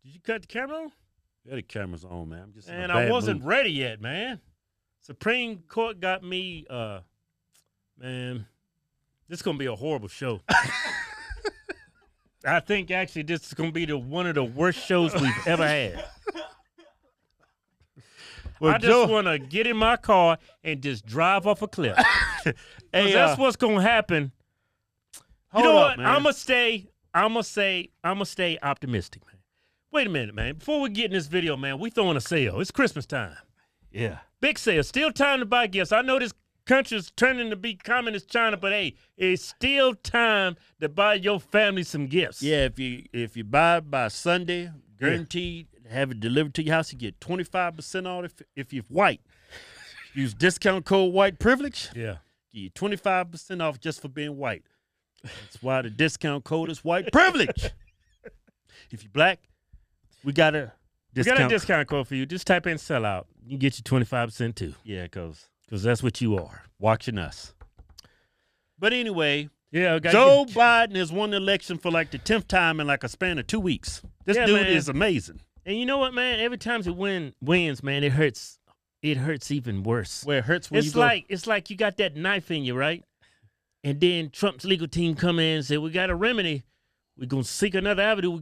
Did you cut the camera on? Yeah, the camera's on, man. I'm just in a And bad I wasn't mood. ready yet, man. Supreme Court got me, man, this is going to be a horrible show. I think, actually, this is going to be one of the worst shows we've ever had. Well, I just want to get in my car and just drive off a cliff. Hey, that's what's going to happen. You hold know up, what? man. I'm going to stay optimistic, man. Wait a minute, man. Before we get in this video, man, we throwing a sale. It's Christmas time. Yeah. Big sale. Still time to buy gifts. I know this country's turning to be communist China, but hey, it's still time to buy your family some gifts. Yeah, if you buy by Sunday, guaranteed have it delivered to your house, you get 25% off if you're white. Use discount code white privilege. Yeah. Give you 25% off just for being white. That's why the discount code is white privilege. If you're black, we got a discount. We got a discount code for you. Just type in sellout. You can get you 25% too. Yeah, because that's what you are. watching us. But anyway, Yeah, Joe Biden has won the election for like the 10th time in like a span of 2 weeks. This Yeah, dude man. is amazing. And you know what, man? Every time it wins, man, it hurts. It hurts even worse. Where it hurts when you go. It's like you got that knife in you, right? And then Trump's legal team come in and say, "We got a remedy. We're gonna seek another avenue.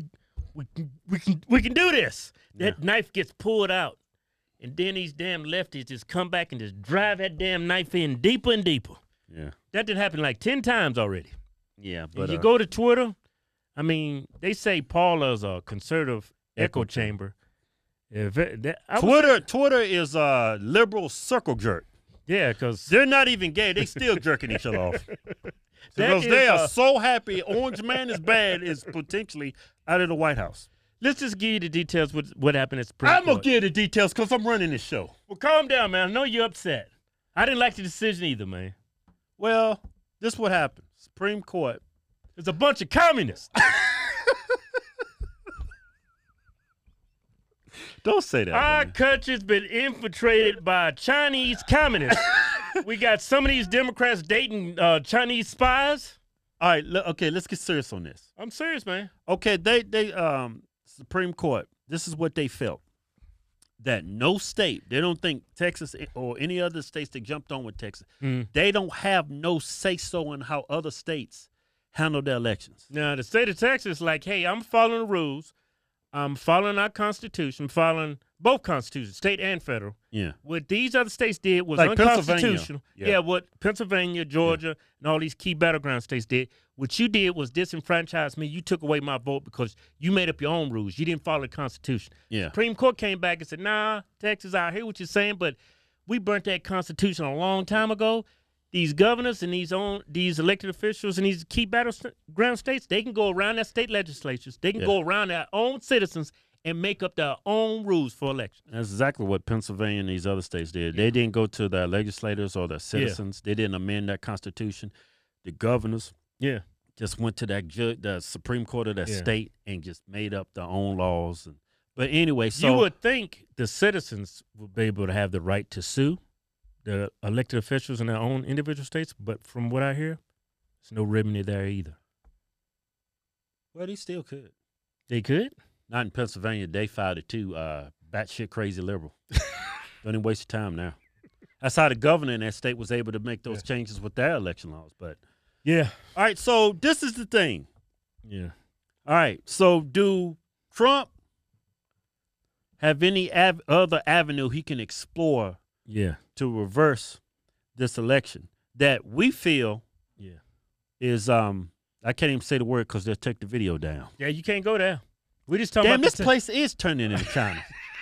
We can do this." That knife gets pulled out, and then these damn lefties just come back and just drive that damn knife in deeper and deeper. Yeah. That did happen like 10 times already. Yeah, But but you go to Twitter, I mean, they say Paula's a conservative echo chamber. Twitter is a liberal circle jerk. Yeah, because They're not even gay. They still jerking each other off. That Because is, they are so happy Orange Man is bad is potentially out of the White House. let's just give you the details with what happened at Supreme I'm going Court. to give the details because I'm running this show. Well, calm down, man. I know you're upset. I didn't like the decision either, man. Well, this is what happened. Supreme Court. There's a bunch of communists. Don't say that. Our man. country's been infiltrated by Chinese communists. We got some of these Democrats dating Chinese spies. All right, okay, let's get serious on this. I'm serious, man. Okay, they Supreme Court, this is what they felt. That no state, they don't think Texas or any other states that jumped on with Texas, they don't have no say-so in how other states handle their elections. Now, the state of Texas, like, hey, I'm following the rules. I'm following our Constitution, following both Constitutions, state and federal. Yeah. What these other states did was Like Pennsylvania. unconstitutional. Yeah. What Pennsylvania, Georgia, and all these key battleground states did. What you did was disenfranchise me. You took away my vote because you made up your own rules. You didn't follow the Constitution. Yeah. Supreme Court came back and said, nah, Texas, I hear what you're saying, but we burnt that Constitution a long time ago. These governors and these elected officials in these key battleground states, they can go around their state legislatures. They can go around their own citizens and make up their own rules for elections. That's exactly what Pennsylvania and these other states did. They didn't go to their legislators or their citizens. They didn't amend that Constitution. The governors just went to the Supreme Court of that state and just made up their own laws. But anyway, so you would think the citizens would be able to have the right to sue the elected officials in their own individual states, but from what I hear, there's no remedy there either. well, they still could. They could? Not in Pennsylvania. They filed it too. Batshit crazy liberal. Don't even waste your time now. That's how the governor in that state was able to make those changes with their election laws. But Yeah. all right, so this is the thing. Yeah. All right, so do Trump have any other avenue he can explore Yeah. to reverse this election that we feel is I can't even say the word because they'll take the video down. Yeah, you can't go there. We just talking Damn, about this place is turning into China.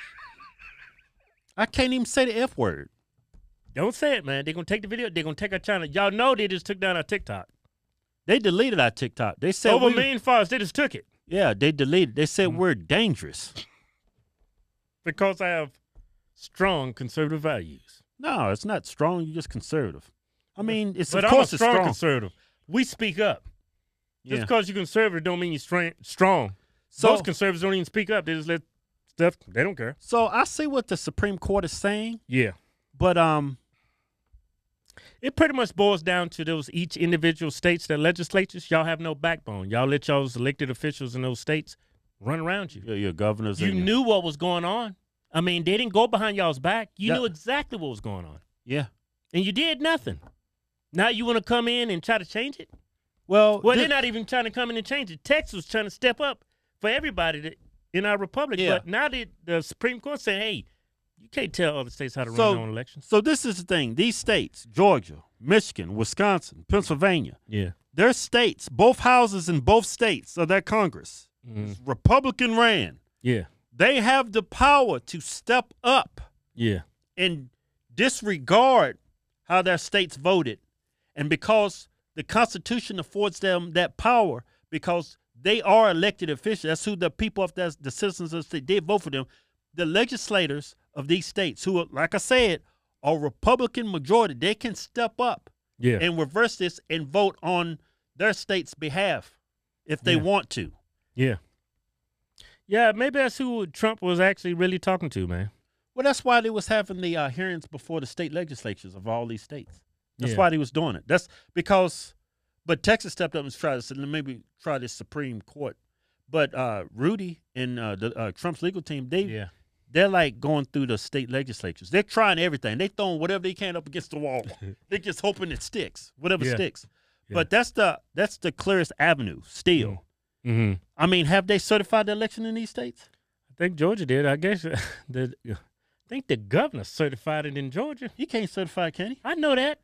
I can't even say the F word. Don't say it, man. They're going to take the video. They're going to take our channel. Y'all know they just took down our TikTok. They deleted our TikTok. They said Over a million followers. They just took it. Yeah, they deleted. They said we're dangerous. Because I have strong conservative values. No, it's not strong. You're just conservative. I mean, it's But of I'm a course it's strong strong. conservative. We speak up. Yeah. Just because you're conservative don't mean you're strong. So- Most conservatives don't even speak up. They just let stuff. They don't care. So I see what the Supreme Court is saying, Yeah. but It pretty much boils down to those each individual states, their legislatures. Y'all have no backbone. Y'all let y'all's elected officials in those states run around you. Your governors. You knew what was going on. I mean, they didn't go behind y'all's back. You knew exactly what was going on. Yeah. And you did nothing. Now you want to come in and try to change it? Well, they're not even trying to come in and change it. Texas was trying to step up for everybody in our republic. Yeah. But now the Supreme Court saying, hey, you can't tell other states how to run their own elections. So this is the thing. These states, Georgia, Michigan, Wisconsin, Pennsylvania, they're states, both houses in both states of that Congress, Republican ran. Yeah. They have the power to step up and disregard how their states voted. And because the Constitution affords them that power, because they are elected officials, that's who the people of the citizens of the state did vote for them, the legislators of these states who, like I said, are Republican majority, they can step up and reverse this and vote on their state's behalf if they want to. Yeah. Yeah, maybe that's who Trump was actually really talking to, man. Well, that's why they was having the hearings before the state legislatures of all these states. That's why they was doing it. That's because, but Texas stepped up and tried to say, maybe try this Supreme Court. But Rudy and Trump's legal team, they're like going through the state legislatures. They're trying everything. They throwing whatever they can up against the wall. They're just hoping it sticks, whatever sticks. Yeah. But that's the clearest avenue still. Mm-hmm. I mean, have they certified the election in these states? I think Georgia did. I guess I think the governor certified it in Georgia. He can't certify it, can he? I know that.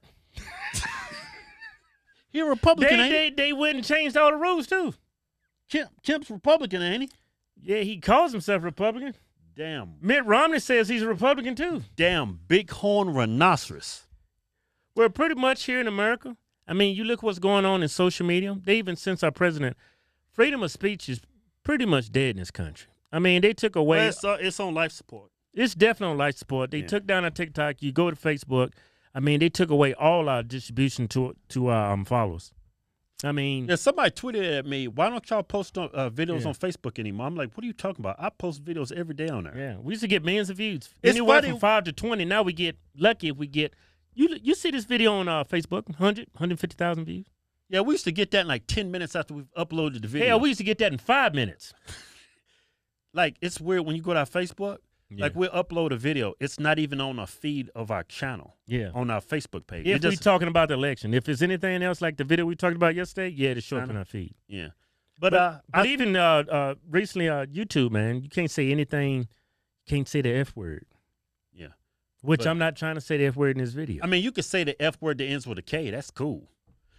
He a Republican, ain't he? They went and changed all the rules, too. Kemp's Republican, ain't he? Yeah, he calls himself Republican. Damn. Mitt Romney says he's a Republican, too. Damn bighorn rhinoceros. Well, pretty much here in America, I mean, you look what's going on in social media. They even since our president, freedom of speech is pretty much dead in this country. I mean, they took away. Well, it's on life support. It's definitely on life support. They took down our TikTok. You go to Facebook. I mean, they took away all our distribution to our followers. I mean, somebody tweeted at me, why don't y'all post videos on Facebook anymore? I'm like, what are you talking about? I post videos every day on there. Yeah, we used to get millions of views. Anywhere from 5 to 20. Now we get lucky if we get. You see this video on Facebook, 150,000 views. Yeah, we used to get that in like 10 minutes after we've uploaded the video. Hell, we used to get that in 5 minutes. Like, it's weird when you go to our Facebook. Yeah. Like, we'll upload a video. It's not even on a feed of our channel. Yeah. On our Facebook page. If we're talking about the election. If it's anything else like the video we talked about yesterday, it'll show up in our feed. Yeah. But even recently, YouTube, man, you can't say anything. Can't say the F word. Yeah. Which I'm not trying to say the F word in this video. I mean, you could say the F word that ends with a K. That's cool.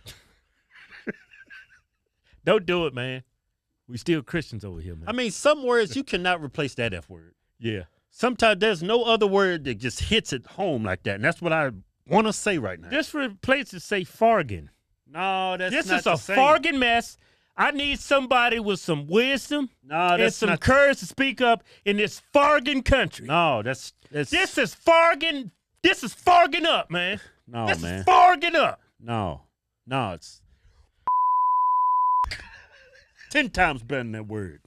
Don't do it, man. We still Christians over here, man. I mean, some words you cannot replace that F word. Yeah. Sometimes there's no other word that just hits it home like that, and that's what I want to say right now. Just replace it, say fargan. No, that's this not is a fargan mess. I need somebody with some wisdom and some courage to speak up in this fargan country. No, this is fargan. This is fargan up, man. No, this man. Is fargan up. No, it's 10 times better than that word.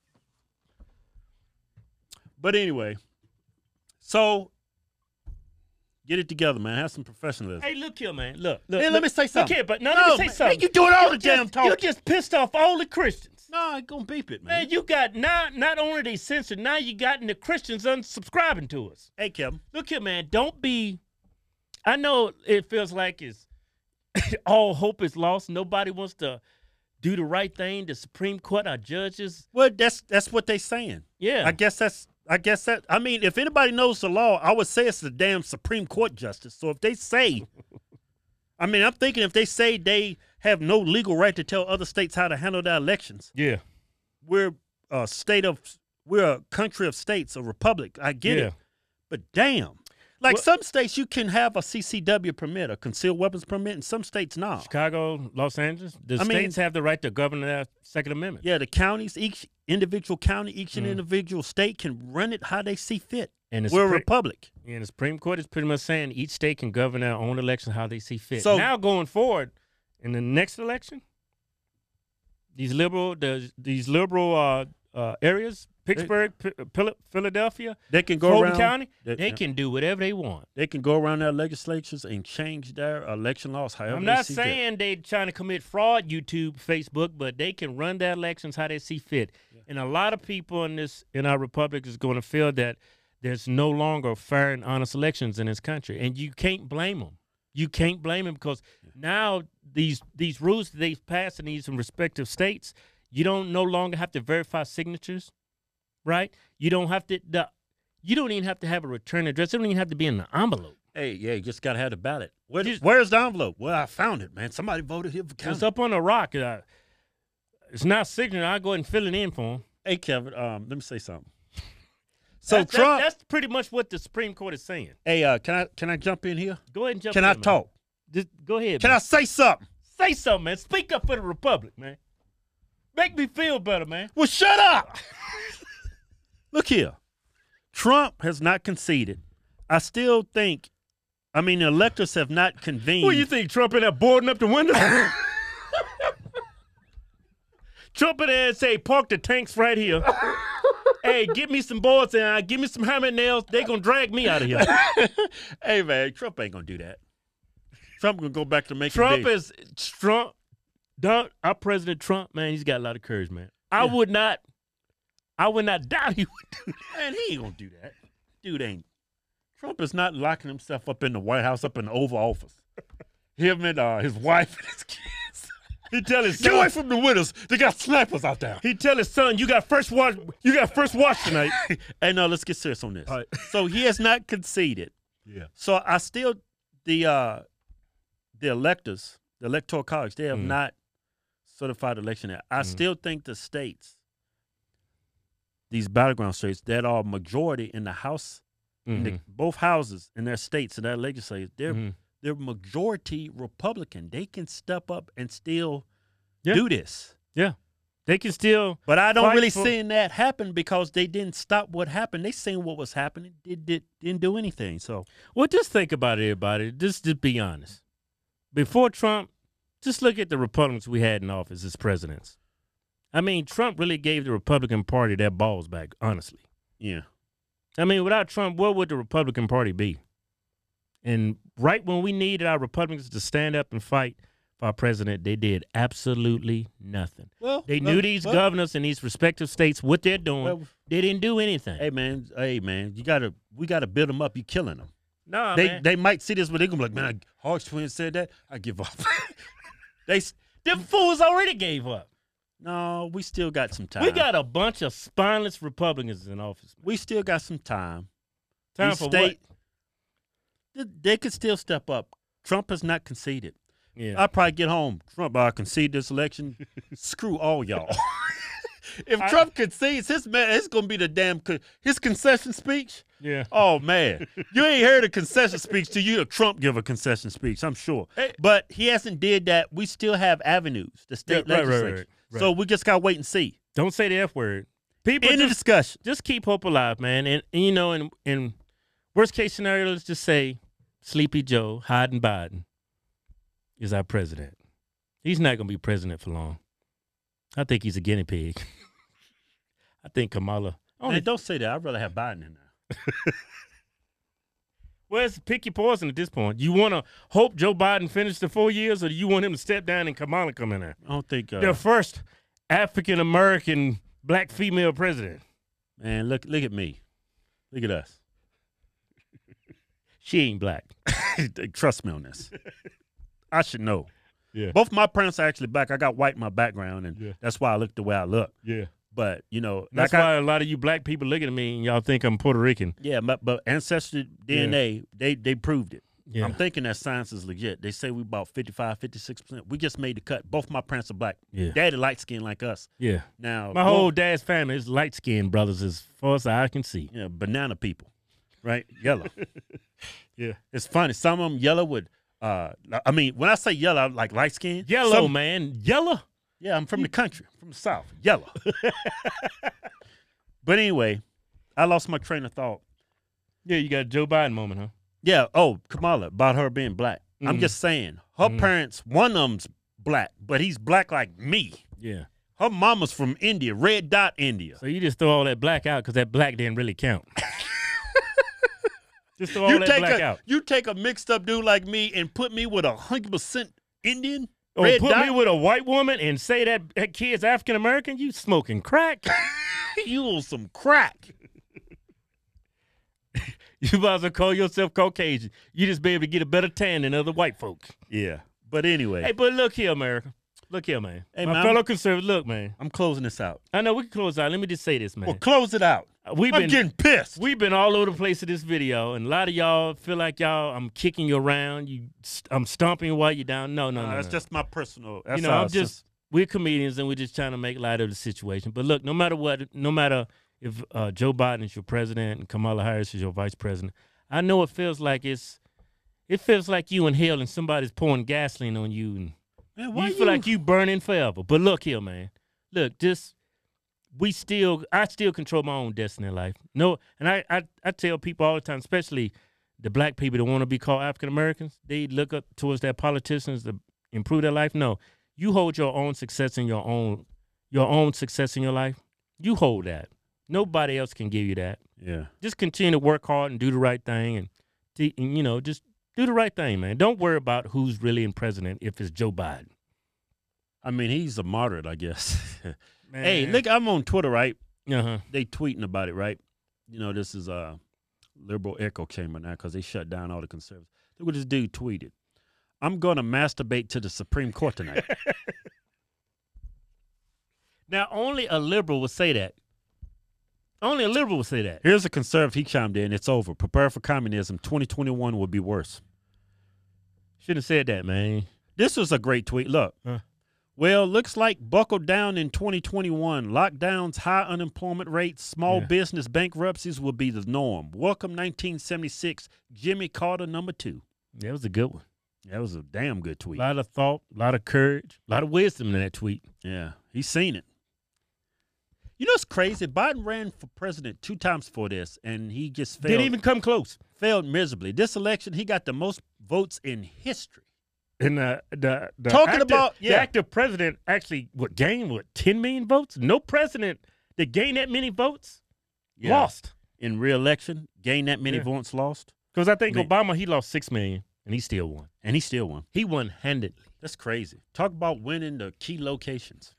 But anyway, so get it together, man. Have some professionalism. Hey, look here, man. Look. Hey, let me say something. Look here, but let me say something. Man, you do it all the damn talk. You just pissed off all the Christians. No, I ain't gonna beep it, man. Man, you got not only they censored, now you gotten the Christians unsubscribing to us. Hey, Kevin. Look here, man. Don't be. I know it feels like it's all hope is lost. Nobody wants to do the right thing. The Supreme Court, our judges. Well, that's what they saying. Yeah. I guess that, I mean, if anybody knows the law, I would say it's the damn Supreme Court justice. So if they say, I mean, I'm thinking if they say they have no legal right to tell other states how to handle their elections. Yeah. We're a country of states, a republic. I get it. But damn. Like some states you can have a CCW permit, a concealed weapons permit, and some states not. Chicago, Los Angeles, states have the right to govern their Second Amendment. Yeah, the counties, each individual county, each individual state can run it how they see fit. And we're a republic. And the Supreme Court is pretty much saying each state can govern their own election how they see fit. So now going forward, in the next election, these liberal areas, Pittsburgh, Philadelphia, they can go Fulton around County. They can do whatever they want. They can go around their legislatures and change their election laws however I'm they not see saying fit. they're trying to commit fraud, YouTube, Facebook, but they can run their elections how they see fit. Yeah. And a lot of people in our republic is going to feel that there's no longer fair and honest elections in this country, and you can't blame them. You can't blame them because now these rules that they've passed in these respective states, you don't no longer have to verify signatures, right? You don't have to. You don't even have to have a return address. It don't even have to be in the envelope. Hey, yeah, you just got to have the ballot. Where's the envelope? Well, I found it, man. Somebody voted here for county. It's up on a rock. It's not signature. I'll go ahead and fill it in for him. Hey, Kevin, let me say something. So Trump. That's pretty much what the Supreme Court is saying. Hey, can I jump in here? Go ahead and jump in. Can I talk? Just go ahead. Can I say something? Say something, man. Speak up for the Republic, man. Make me feel better, man. Well, shut up. Look here. Trump has not conceded. I still think, the electors have not convened. What do you think, Trump in there boarding up the windows? Trump in there and say, park the tanks right here. Hey, give me some boards and give me some hammer nails. They going to drag me out of here. Hey, man, Trump ain't going to do that. Trump going to go back to making our President Trump, man, he's got a lot of courage, man. Yeah. I would not doubt he would do that. Man, he ain't going to do that. Dude ain't. Trump is not locking himself up in the White House, up in the Oval Office. Him and his wife and his kids. He tell his son, get away from the windows. They got snipers out there. He tell his son, you got first watch tonight. Hey, no, let's get serious on this. Right. So he has not conceded. Yeah. So I still the electors, the Electoral College, they have not certified election yet. I still think the states, these battleground states that are majority in the House, in both houses in their states and their legislatures, they're majority Republican. They can step up and still do this. Yeah. They can still. But I don't really see that happen because they didn't stop what happened. They seen what was happening. Didn't do anything. So, well, just think about it, everybody. Just be honest. Before Trump, just look at the Republicans we had in office as presidents. Trump really gave the Republican Party their balls back, honestly. Yeah. Without Trump, what would the Republican Party be? And right when we needed our Republicans to stand up and fight for our president, they did absolutely nothing. Well, they knew these governors in these respective states what they're doing. Well, they didn't do anything. Hey man, we gotta build them up. You killing them. No, they might see this, but they're gonna be like, man, Hodge Twin said that. I give up. Them fools already gave up. No, we still got some time. We got a bunch of spineless Republicans in office. We still got some time. Time for what? They could still step up. Trump has not conceded. Yeah. I'll probably get home. Trump, I concede this election. Screw all y'all. If Trump concedes, it's going to be the damn his concession speech. Yeah. Oh, man. You ain't heard a concession speech till you Trump give a concession speech, I'm sure. Hey. But he hasn't did that. We still have avenues, the state legislature. Right. So we just got to wait and see. Don't say the F word. People in the discussion. Just keep hope alive, man. And in worst case scenario, let's just say Sleepy Joe Hyden Biden is our president. He's not going to be president for long. I think he's a guinea pig. I think Kamala. Don't say that. I'd rather have Biden in there. Well, it's pick your poison at this point. You want to hope Joe Biden finish the 4 years, or do you want him to step down and Kamala come in there? I don't think the first African-American black female president. Man, look at me. Look at us. She ain't black. Trust me on this. I should know. Yeah. Both my parents are actually black. I got white in my background, and that's why I look the way I look. Yeah. But, that's why a lot of you black people looking at me and y'all think I'm Puerto Rican. Yeah, but Ancestry DNA, they proved it. Yeah. I'm thinking that science is legit. They say we about 55, 56%. We just made the cut. Both my parents are black. Yeah. Daddy light-skinned like us. Yeah. Now my whole dad's family is light-skinned brothers as far as I can see. Yeah, banana people, right? Yellow. Yeah. It's funny. Some of them yellow with, when I say yellow, like light-skinned. Yellow, man. Yellow? Yeah, I'm from the country, from the South. Yellow. But anyway, I lost my train of thought. Yeah, you got a Joe Biden moment, huh? Yeah. Oh, Kamala, about her being black. I'm just saying, her parents, one of them's black, but he's black like me. Yeah. Her mama's from India, red dot India. So you just throw all that black out because that black didn't really count. Just throw all that black out. You take a mixed up dude like me and put me with 100% Indian. Or put me with a white woman and say that kid's African American? You smoking crack? You on some crack. You might as well call yourself Caucasian. You just be able to get a better tan than other white folks. Yeah. But anyway. Hey, but look here, America. Look here, man. Hey, my fellow conservatives, look, man. I'm closing this out. I know we can close out. Let me just say this, man. Well, close it out. I'm getting pissed. We've been all over the place in this video, and a lot of y'all feel like I'm kicking you around. I'm stomping you while you're down. No. That's just my personal. That's we're comedians, and we're just trying to make light of the situation. But look, no matter if Joe Biden is your president and Kamala Harris is your vice president, I know it feels like you in hell and somebody's pouring gasoline on you, and you feel like you burning forever. But look here, man. Look, I still control my own destiny in life. No, and I tell people all the time, especially the black people that want to be called African Americans, they look up towards their politicians to improve their life. No, you hold your own success in your own success in your life. You hold that. Nobody else can give you that. Yeah. Just continue to work hard and do the right thing, and just do the right thing, man. Don't worry about who's really in president if it's Joe Biden. I mean, he's a moderate, I guess. Man. Hey, look, I'm on Twitter, right? Uh-huh. They tweeting about it, right? This is a liberal echo chamber now because they shut down all the conservatives. Look what this dude tweeted. I'm going to masturbate to the Supreme Court tonight. Now, only a liberal would say that. Only a liberal would say that. Here's a conservative. He chimed in. It's over. Prepare for communism. 2021 will be worse. Shouldn't have said that, man. This was a great tweet. Look. Well, looks like buckle down in 2021. Lockdowns, high unemployment rates, small business bankruptcies will be the norm. Welcome 1976, Jimmy Carter #2. That was a good one. That was a damn good tweet. A lot of thought, a lot of courage, a lot of wisdom in that tweet. Yeah, he's seen it. You know what's crazy? Biden ran for president 2 times for this, and he just failed. Didn't even come close. Failed miserably. This election, he got the most votes in history. And the active president actually gained 10 million votes? No president that gained that many votes lost. In re-election, gained that many votes, lost. Because I think Obama, he lost 6 million, and he still won. He won handedly. That's crazy. Talk about winning the key locations.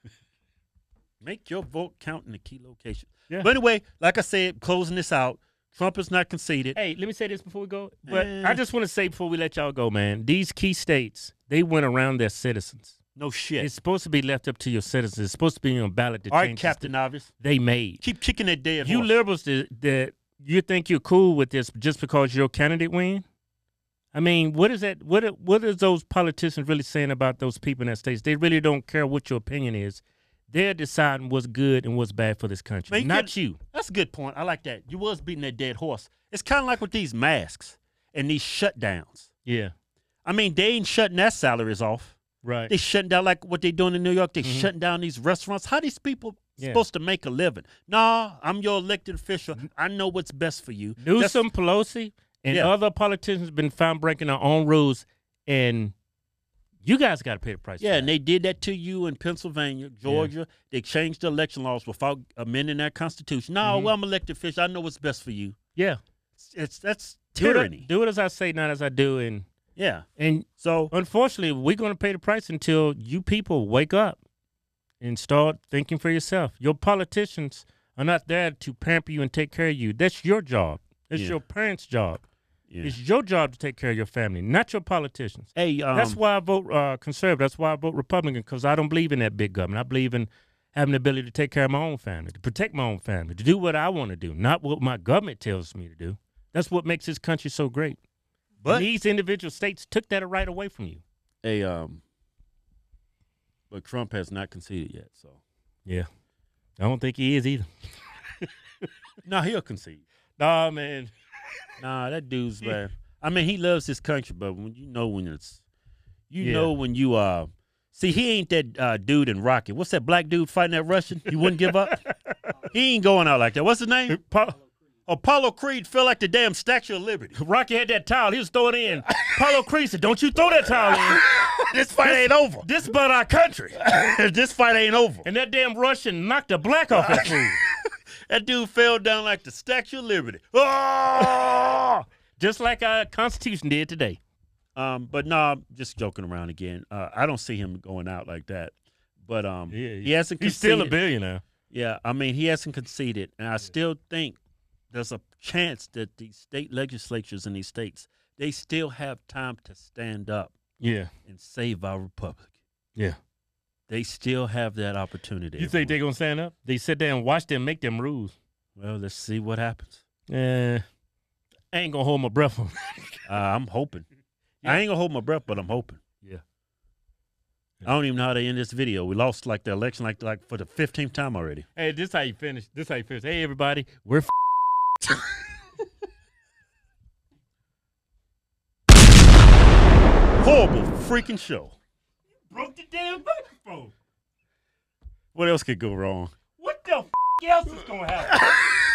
Make your vote count in the key location. Yeah. But anyway, like I said, closing this out, Trump is not conceded. Hey, let me say this before we go. But I just want to say before we let y'all go, man, these key states, they went around their citizens. No shit. It's supposed to be left up to your citizens. It's supposed to be on ballot to change. All right, change Captain Obvious. They made. Keep kicking that dead horse. You liberals that you think you're cool with this just because your candidate win? I mean, what is that? What are those politicians really saying about those people in that states? They really don't care what your opinion is. They're deciding what's good and what's bad for this country, not you. That's a good point. I like that. You was beating that dead horse. It's kind of like with these masks and these shutdowns. Yeah. I mean, they ain't shutting their salaries off. Right. They shutting down like what they doing in New York. They shutting down these restaurants. How these people supposed to make a living? Nah, I'm your elected official. I know what's best for you. Newsom, Pelosi, and other politicians been found breaking their own rules, and you guys got to pay the price. Yeah, and they did that to you in Pennsylvania, Georgia. Yeah. They changed the election laws without amending their constitution. No, well, I'm an elected official. I know what's best for you. Yeah. That's tyranny. Do it as I say, not as I do. And so, unfortunately, we're going to pay the price until you people wake up and start thinking for yourself. Your politicians are not there to pamper you and take care of you. That's your job. It's your parents' job. Yeah. It's your job to take care of your family, not your politicians. Hey, that's why I vote conservative. That's why I vote Republican, because I don't believe in that big government. I believe in having the ability to take care of my own family, to protect my own family, to do what I want to do, not what my government tells me to do. That's what makes this country so great. But these individual states took that right away from you. Hey, but Trump has not conceded yet, so. Yeah. I don't think he is either. No, he'll concede. Nah, man. Nah, that dude's man. I mean, he loves his country, but when it's, know when you see, he ain't that dude in Rocky. What's that black dude fighting that Russian? He wouldn't give up. He ain't going out like that. What's his name? Apollo Creed felt like the damn Statue of Liberty. Rocky had that towel. He was throwing it in. Apollo Creed said, "Don't you throw that towel in. This fight ain't over. This about our country. This fight ain't over." And that damn Russian knocked the black off that fool. That dude fell down like the Statue of Liberty. Oh! Just like our Constitution did today. But no, just joking around again. I don't see him going out like that. But he hasn't conceded. He's still a billionaire. Yeah, I mean, he hasn't conceded. And I still think there's a chance that the state legislatures in these states, they still have time to stand up and save our republic. Yeah. They still have that opportunity. You think they're going to stand up? They sit there and watch them make them rules. Well, let's see what happens. I ain't going to hold my breath on I'm hoping. I ain't going to hold my breath, but I'm hoping. Yeah. I don't even know how to end this video. We lost like the election like for the 15th time already. Hey, this how you finish. Hey, everybody, we're horrible freaking show. Broke the damn microphone. What else could go wrong? What the else is going to happen?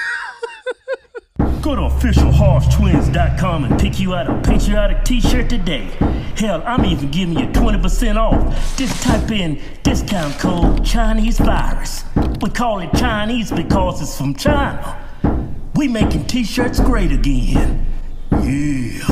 Go to officialhorsetwins.com and pick you out a patriotic t-shirt today. Hell, I'm even giving you 20% off. Just type in discount code Chinese Virus. We call it Chinese because it's from China. We making t-shirts great again. Yeah.